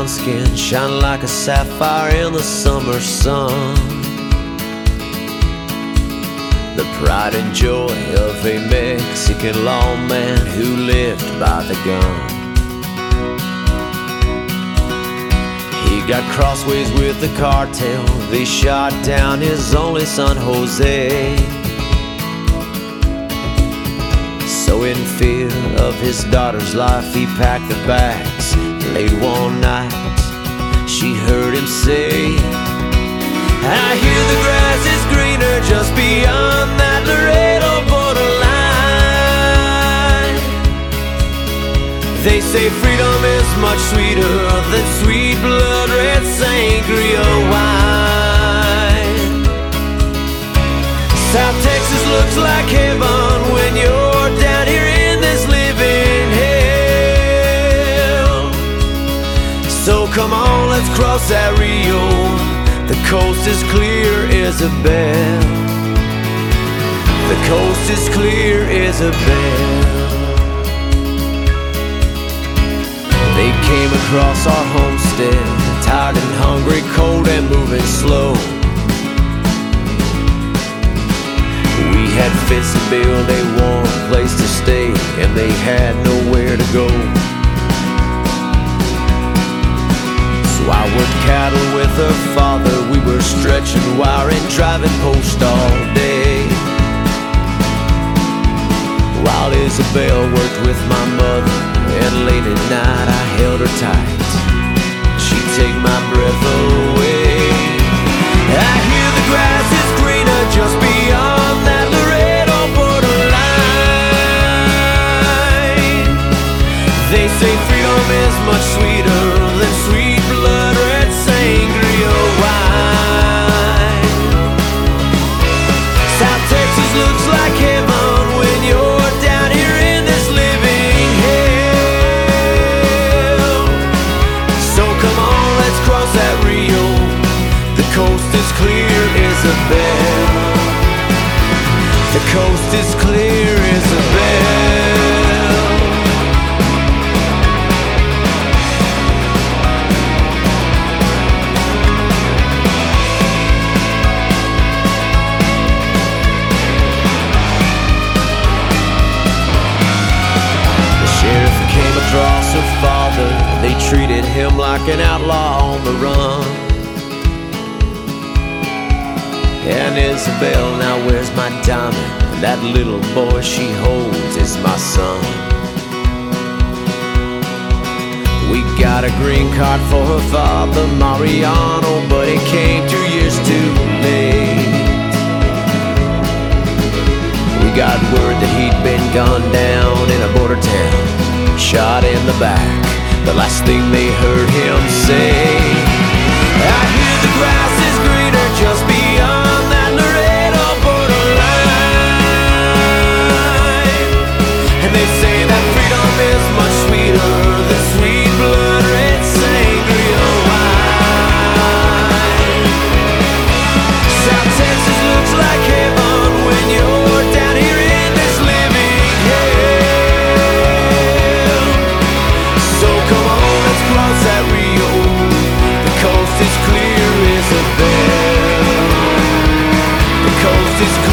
brown skin shine like a sapphire in the summer sun. The pride and joy of a Mexican lawman who lived by the gun. He got crossways with the cartel. They shot down his only son, Jose. So in fear of his daughter's life, he packed the bags. Late one night, she heard him say, I hear the grass is greener just beyond that Laredo borderline. They say freedom is much sweeter than sweet blood red sangria wine. South Texas looks like heaven when you're down here in this living hell. So come on, let's cross that Rio. The coast is clear, Isabel. The coast is clear, Isabel. They came across our homestead, tired and hungry, cold and moving slow. We had fits to build a warm place to stay, and they had nowhere to go. So I worked cattle with her father. We were stretching wire and driving post all day, while Isabel worked with my mother. And late at night I held her tight. She'd take my breath away. I hear the grass is greener just beyond that Laredo borderline. They say freedom is much sweeter than sweet blood red sangria wine. South Texas looks like heaven when you're down here in this living hell. So come on, let's cross that Rio. The coast is clear, Isabel. The coast is clear, Isabel. Across her father, they treated him like an outlaw on the run. And Isabel, now where's my diamond? That little boy she holds is my son. We got a green card for her father, Mariano, but it came 2 years too late. We got word that he'd been gunned down in a border town, shot in the back. The last thing they heard him say, I hear the grass is greener just beyond that Laredo borderline. And they say that freedom is much sweeter than sweet blood red sangria wine. South Texas looks like heaven when you're down here in this living hell. So come on, let's cross that Rio. The coast is clear, Isabel. The coast is clear.